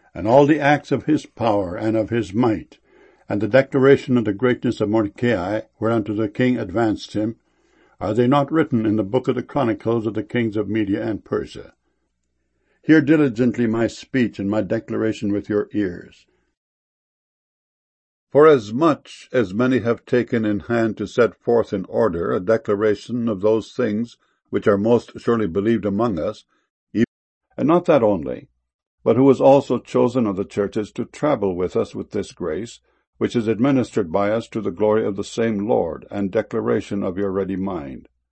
and all the acts of his power and of his might, and the declaration of the greatness of Mordecai, whereunto the king advanced him, are they not written in the book of the chronicles of the kings of Media and Persia? Hear diligently my speech and my declaration with your ears. Forasmuch as many have taken in hand to set forth in order a declaration of those things which are most surely believed among us, and not that only, but who was also chosen of the churches to travel with us with this grace, which is administered by us to the glory of the same Lord, and declaration of your ready mind.